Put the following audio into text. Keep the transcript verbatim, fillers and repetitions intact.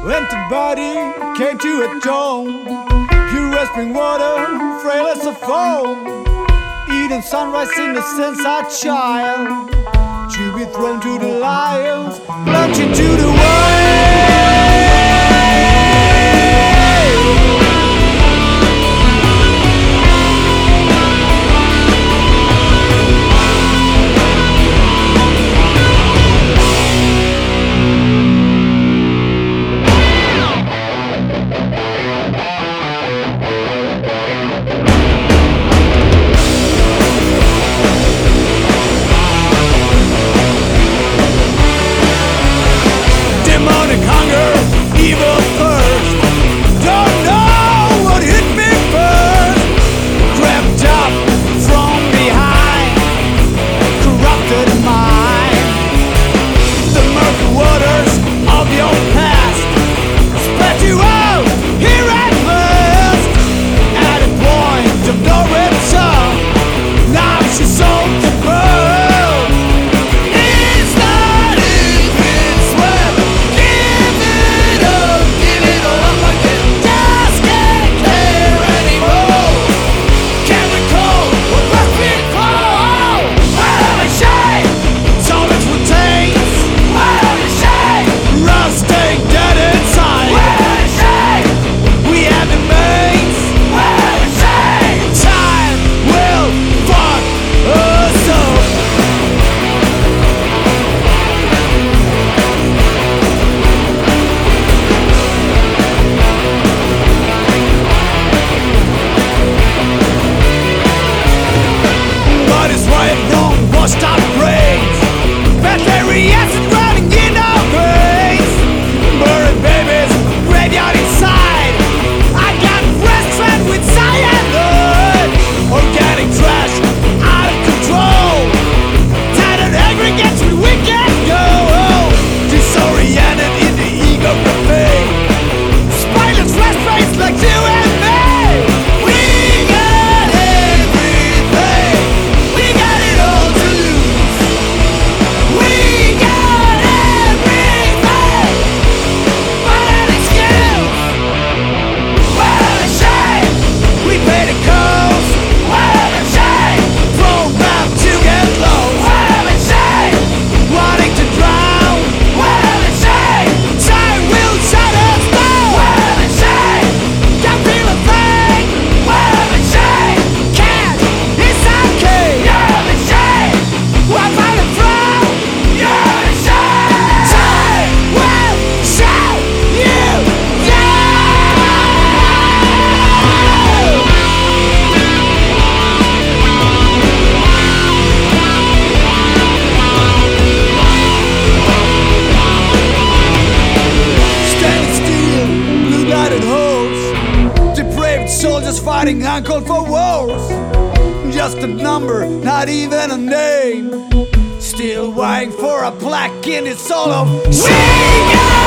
Antibody came to atone. Pure spring water, frail as a foam. Eden sunrise, innocence, our child. To be thrown to the lions, plunged into the wild. Demonic hunger, evil thirst. Don't know what hit me first. Crept up from behind, corrupted mind. The murky waters of your past spat you out here at last. At a point of no return, now she's sold to burn. It's not in its web. Give it up, give it all up again. Just can't care anymore. Can't recall what was before. What a shame, soulless retains. What a shame, rusting dead inside. What a shame, we have the mains. What a shame, time will fuck us up. But it's right and wrong, washed out brains. Battery acid running in our veins. Buried babies, graveyard inside. I got restaurant with cyanide. Organic trash, out of control. Tattered aggregates with wicked go. Disoriented in the ego cafe. Spineless flash face like you and me. We got everything. We got it all to lose. We got everything. But an excuse. What a shame. We pay the cost. What a shame. Programmed to get low. What a shame. Wanting to drown. What a shame. Time will shut us down. What a shame. Can't feel a thing. What a shame. Can't. It's okay. You're a shame. What about the throne? You're a shame. Time will shut you down. Standing still, blue-lighted hosts. Depraved soldiers fighting uncalled for wars. Just a number, not even a name. Still vying for a plaque in its soul of we got